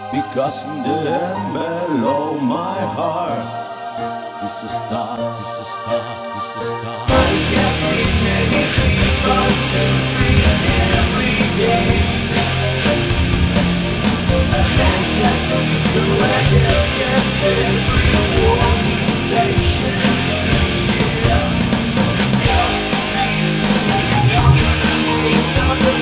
Because in the end below my heart is a star, is a star, is a star. I have seen many people